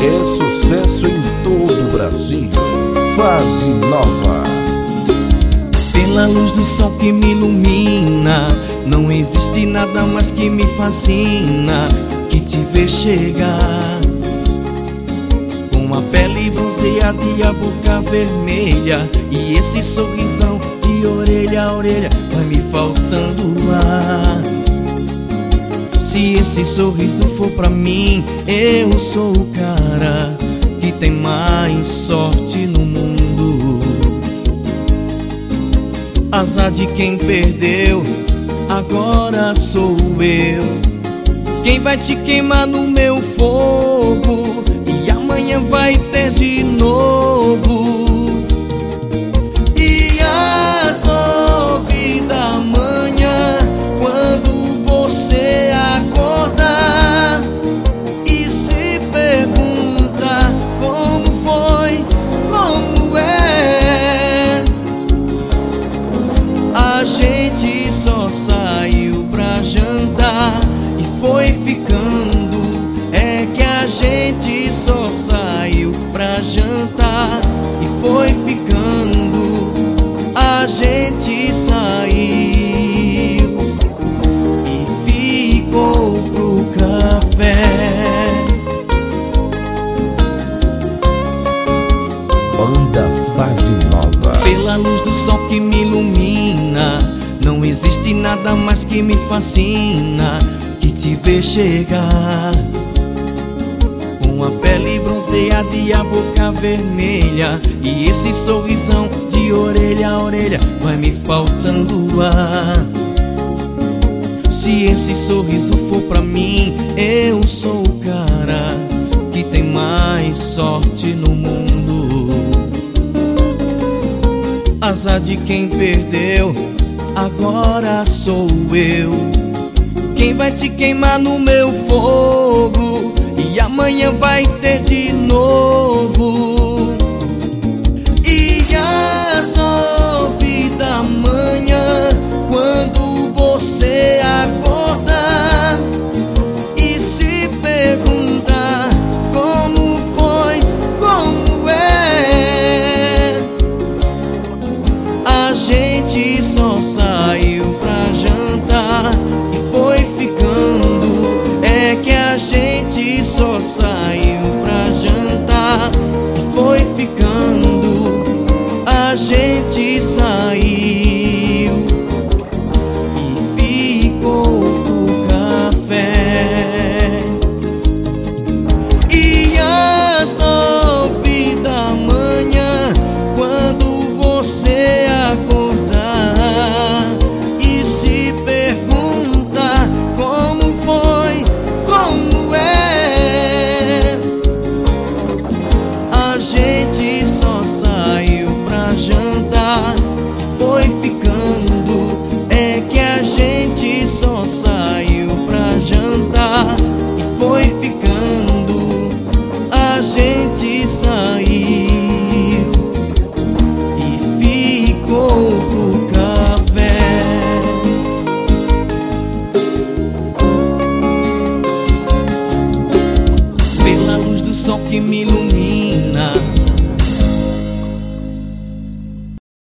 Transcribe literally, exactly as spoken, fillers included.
é sucesso em todo o Brasil. Fase nova. Pela luz do sol que me ilumina, não existe nada mais que me fascina que te ver chegar. Com a pele bronzeada e a boca vermelha, e esse sorrisão de orelha a orelha, vai me faltando ar. Se esse sorriso for pra mim, eu sou o cara que tem mais sorte no mundo. Azar de quem perdeu, agora sou eu quem vai te queimar no meu fogo, e amanhã vai ter de novo. E às nove da manhã, quando você acordar e se perguntar como foi, como é, a gente só saiu pra jantar e foi ficando. É que a gente só saiu pra jantar e foi ficando. A gente saiu e ficou pro café. Banda Fase Nova. Pela luz do sol que me ilumina, não existe nada mais que me fascina que te ver chegar. Com a pele bronzeada e a boca vermelha, e esse sorrisão de orelha a orelha, vai me faltando ar. Se esse sorriso for pra mim, eu sou o cara que tem mais sorte no mundo. Azar de quem perdeu, agora sou eu quem vai te queimar no meu fogo, e amanhã vai ter de novo. E às nove da manhã, quando você acordar e se perguntar como foi, como é, a gente só saiu pra jantar e foi ficando. É que a gente só saiu